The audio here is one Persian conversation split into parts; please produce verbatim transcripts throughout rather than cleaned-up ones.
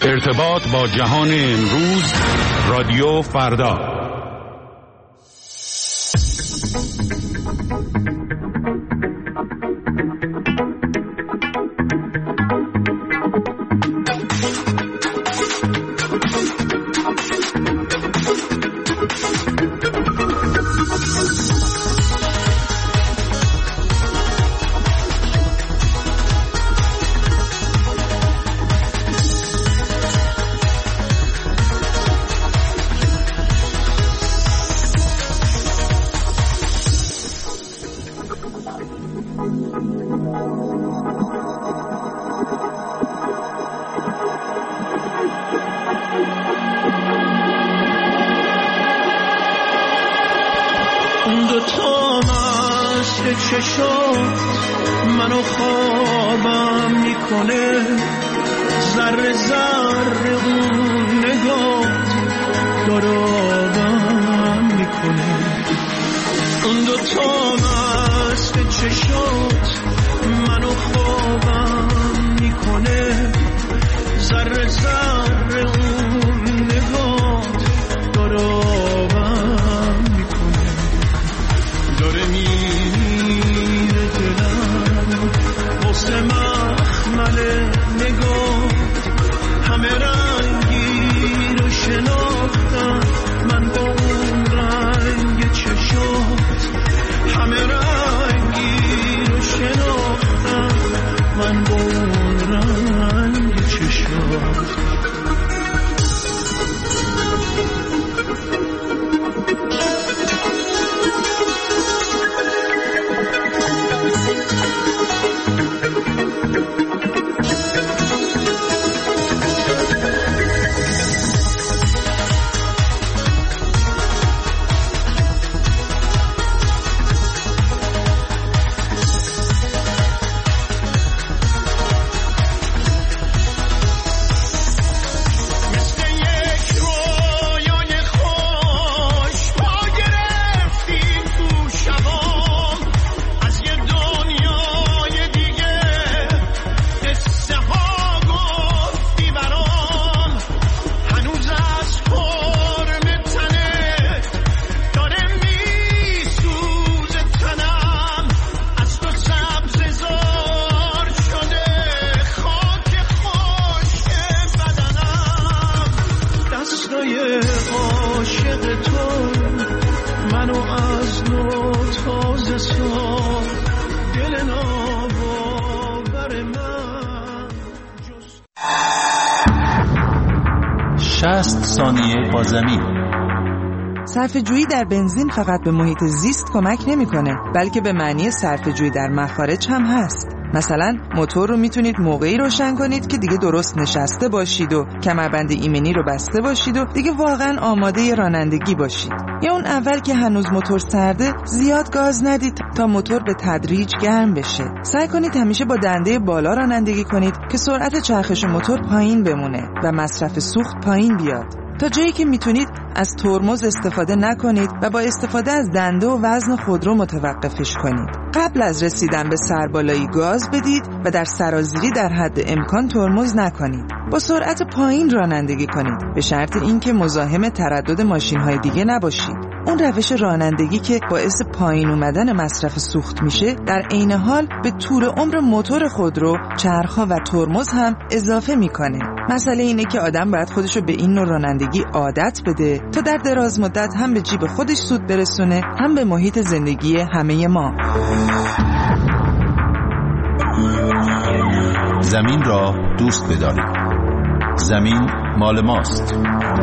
ارتباط با جهان امروز، رادیو فردا. شصت ثانیه با زمین. صرفه‌جویی در بنزین فقط به محیط زیست کمک نمی‌کنه، بلکه به معنی صرفه‌جویی در مخارج هم هست. مثلا موتور رو میتونید موقعی روشن کنید که دیگه درست نشسته باشید و کمربند ایمنی رو بسته باشید و دیگه واقعا آماده رانندگی باشید. یا اون اول که هنوز موتور سرده زیاد گاز ندید تا موتور به تدریج گرم بشه. سعی کنید همیشه با دنده بالا رانندگی کنید که سرعت چرخش موتور پایین بمونه و مصرف سوخت پایین بیاد. تا جایی که میتونید از ترمز استفاده نکنید و با استفاده از دنده و وزن خودرو متوقفش کنید. قبل از رسیدن به سربالایی گاز بدید و در سرازیری در حد امکان ترمز نکنید. با سرعت پایین رانندگی کنید به شرط اینکه مزاحم تردد ماشین‌های دیگه نباشید. اون روش رانندگی که باعث پایین اومدن مصرف سوخت میشه در عین حال به طول عمر موتور خودرو، چرخ‌ها و ترمز هم اضافه میکنه. مسئله اینه که آدم باید خودشو به این نوع رانندگی عادت بده تا در دراز مدت هم به جیب خودش سود برسونه، هم به محیط زندگی همه ما. زمین را دوست بدارید. زمین مال ماست.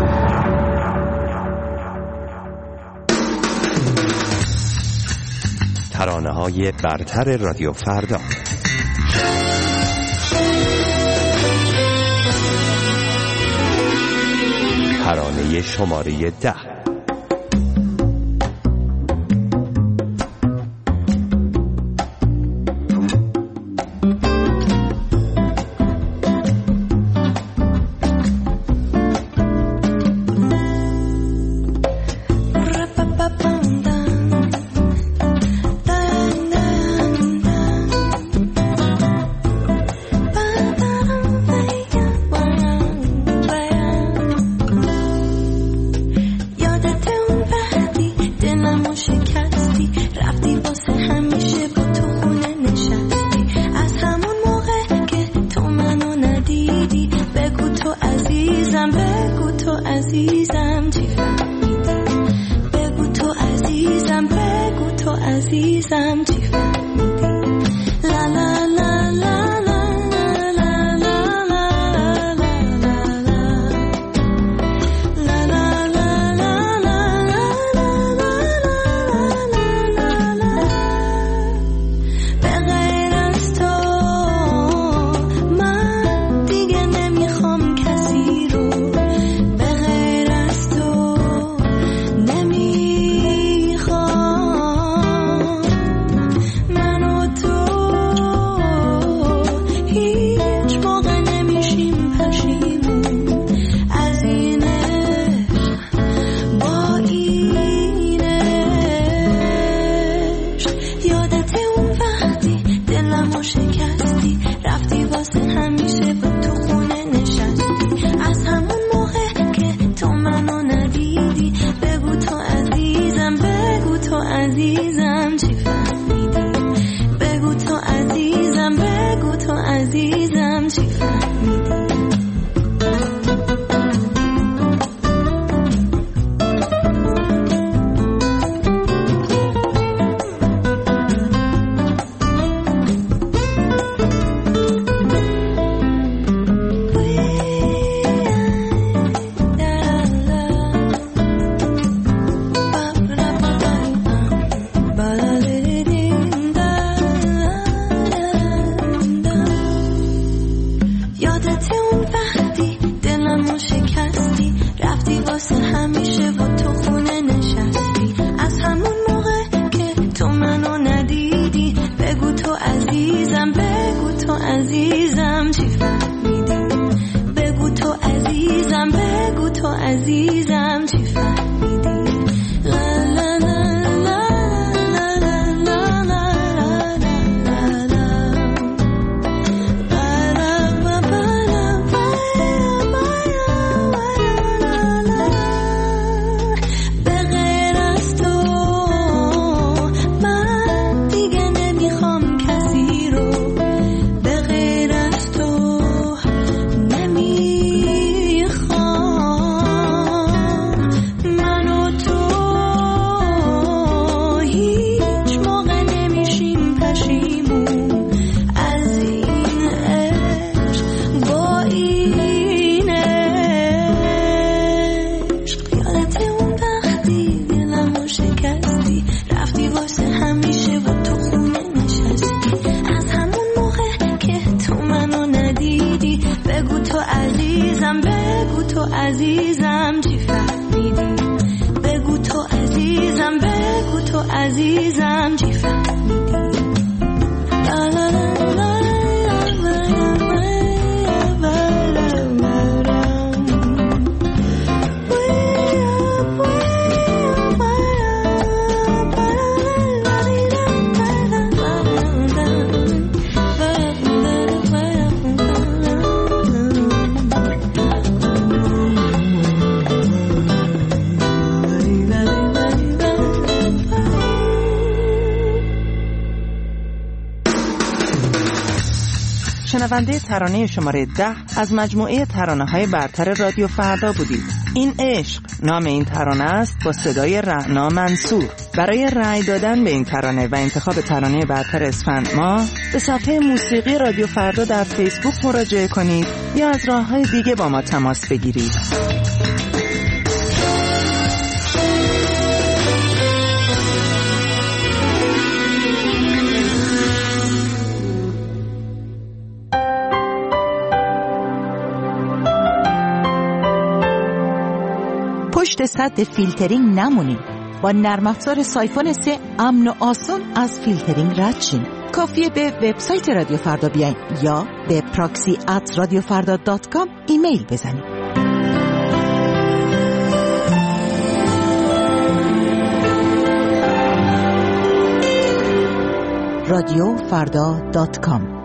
ترانه‌های برتر رادیو فردا. ترانه شماره ده. ندیدی بگو تو عزیزم بگو تو عزیزم چی فهمیدی بگو تو عزیزم بگو تو عزیزم چی فهمیدی لا لا لا لا شنونده ترانه شماره ده از مجموعه ترانه‌های برتر رادیو فردا بودید. این عشق نام این ترانه است با صدای رعنا منصور. برای رأی دادن به این ترانه و انتخاب ترانه برتر اسفند ماه به صفحه موسیقی رادیو فردا در فیسبوک مراجعه کنید یا از راه‌های دیگه با ما تماس بگیرید. پشت سد فیلترینگ نمونید. با نرم افزار سایفون سه امن و آسان از فیلترینگ رد شین. کافیه به وبسایت رادیو فردا بیاین یا به پراکسی ات رادیو فردا دات کام ایمیل بزنید. رادیو فردا دات کام.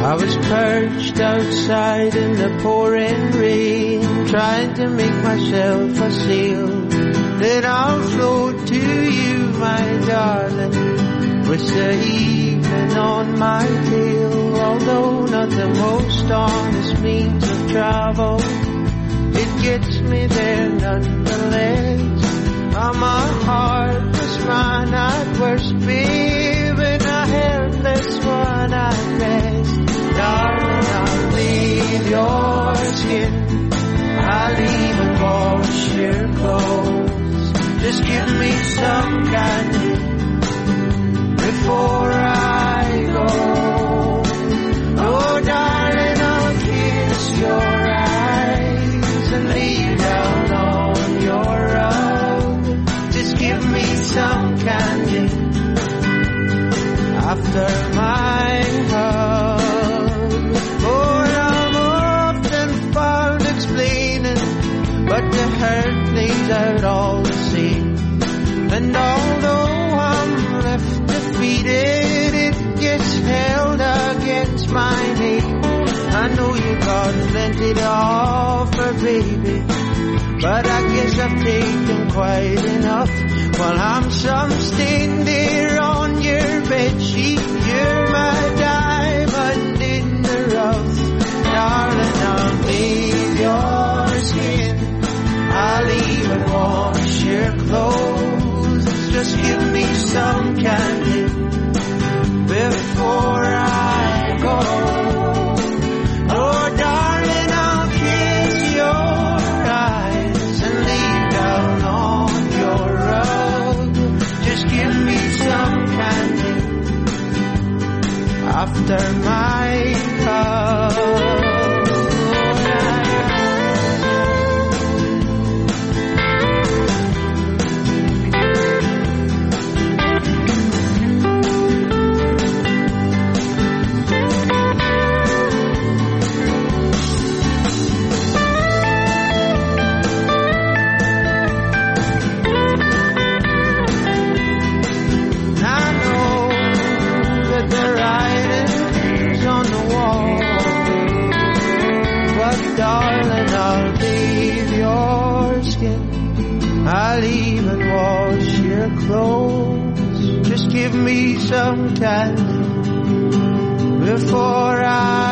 I was perched outside in the pouring rain, trying to make myself a sail that I'll float to you, my darling, with the evening on my tail. Although not the most honest means of travel, it gets me there nonetheless. I'm a heartless man at worst, babe, and a helpless one at best. Darling, I'll leave your skin, I'll even wash your clothes. Just give me some candy before I go. Oh, darling, I'll kiss your eyes and lay down on your rug. Just give me some candy after my hug. But the hurt plays out all the same. And although I'm left defeated, it gets held against my name. I know you got plenty to offer, baby, but I guess I've taken quite enough. While I'm some stain there on your bedsheet, you're my diamond in the rough. Darling, I'll bathe your skin, I'll even wash your clothes. Just give me some candy before I go. Oh, darling, I'll kiss your eyes and lay down on your rug. Just give me some candy after my hug. Darling, I'll bathe your skin, I'll even wash your clothes. Just give me some candy before I